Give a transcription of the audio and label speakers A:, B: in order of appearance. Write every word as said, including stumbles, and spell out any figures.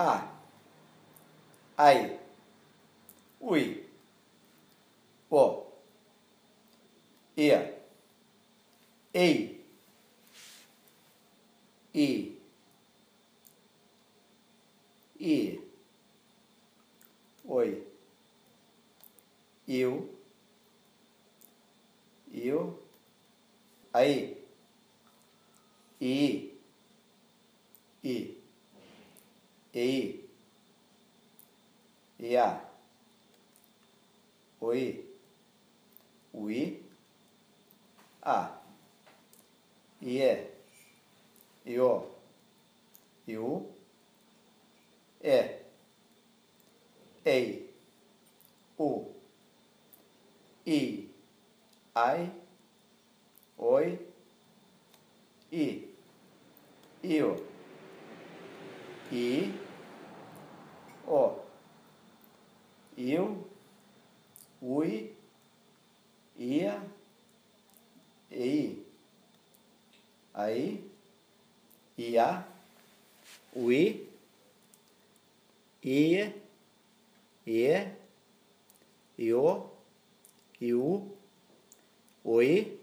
A: A, ai, ui, o, e, ei, i, i, oi, eu, eu, aí, i, i, ei, ia, oi, ui, a, ie, io, eu, é, ei, o, i, ai, oi, i, eu, i, o, eu, ui, ia, ei, aí, ia, ui, ie, e, eu, eu, oi,